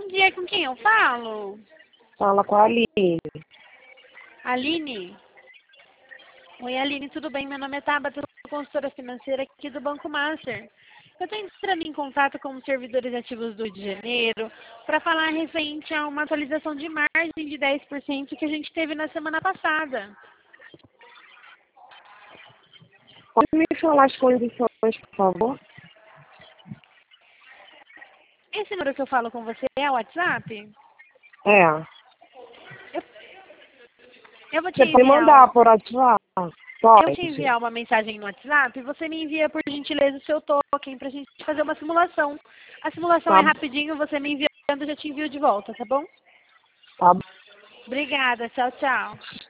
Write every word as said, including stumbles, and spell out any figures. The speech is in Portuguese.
dia, com quem eu falo? Fala com a Aline. Aline? Oi, Aline, tudo bem? Meu nome é Tabata, sou consultora financeira aqui do Banco Master. Eu estou entrando em contato com os servidores ativos do Rio de Janeiro para falar referente a uma atualização de margem de dez por cento que a gente teve na semana passada. Pode me falar as condições, por favor? Esse número que eu falo com você é o WhatsApp? É. Eu, eu vou te Você pode enviar mandar um, por WhatsApp? eu vou te Pode. enviar uma mensagem no WhatsApp e você me envia, por gentileza, o seu token para a gente fazer uma simulação. A simulação é Tá, rapidinho, você me enviando, eu já te envio de volta, tá bom? tá bom. Obrigada, tchau, tchau.